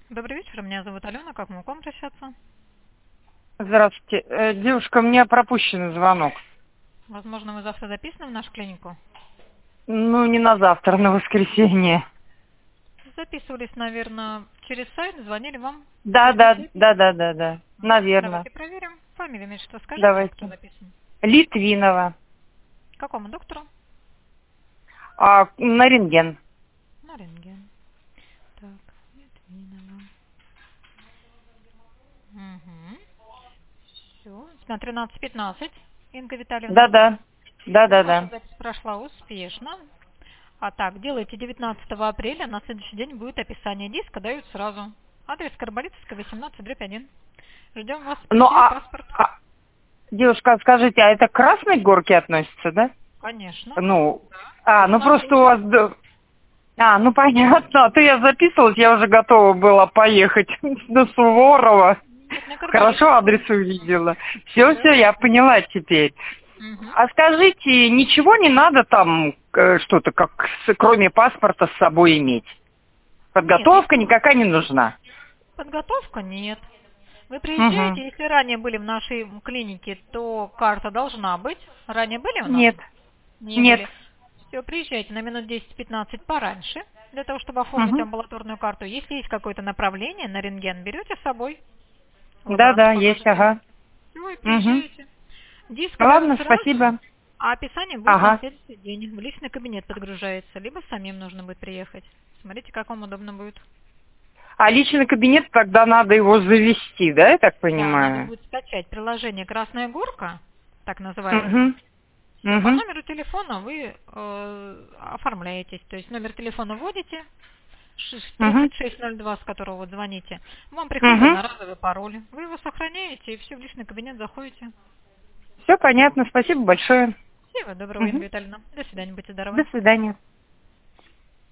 Добрый вечер, меня зовут Алена, как могу к вам обращаться? Здравствуйте. Девушка, мне пропущен звонок. Возможно, вы завтра записаны в нашу клинику? Ну, не на завтра, на воскресенье. Записывались, наверное, через сайт, звонили вам Да, после да, записи. да, да, да, да. Наверное. Давайте проверим. Фамилия, имя, что скажите, кто Давайте. записан? Литвинова. Какому доктору? На рентген. На рентген. Так, Литвинова. Угу. Все. На 13:15. Инга Да, Витальевна. да. Да, Все, да, ваша да. запись прошла успешно. А так, делайте 19 апреля, на следующий день будет описание диска, дают сразу. Адрес Карболитовская, 18/1. Ждем вас, Ну, пришлите паспорт. девушка, скажите, а это к Красной Горке относится, да? Конечно. Ну, Это ну наш просто у русский. вас... ну понятно. А то я записывалась, я уже готова была поехать до Суворова. Нет, на Хорошо Карболитовскую. адрес увидела. Все, Все я ясно. поняла теперь. Угу. А скажите, ничего не надо там что-то, кроме паспорта с собой иметь? Нет, Подготовка если никакая не нужна? подготовка, нет. Вы Угу. приезжаете, если ранее были в нашей клинике, то карта должна быть. Ранее были у нас? Нет. Не Нет. были. Все, приезжайте на минут 10-15 пораньше, для того, чтобы оформить Угу. амбулаторную карту. Если есть какое-то направление на рентген, берете с собой. Да, Лаборанту есть, покажете. ага. Ну и Угу. приезжаете. Диск дают Ладно, сразу, спасибо. а описание будет на Ага. следующий день. В личный кабинет подгружается, либо самим нужно будет приехать. Смотрите, как вам удобно будет. А личный кабинет тогда надо его завести, да, я так Да, надо понимаю? будет скачать приложение «Красная горка», так называется. Угу. Все, по Угу. номеру телефона вы оформляетесь. То есть номер телефона вводите, Угу. 3602, с которого вот звоните. Вам приходит Угу. одноразовый пароль. Вы его сохраняете, и все, в личный кабинет заходите. Все понятно, спасибо большое. Всего доброго, Инга Угу. Витальевна. До свидания, будьте здоровы. До свидания.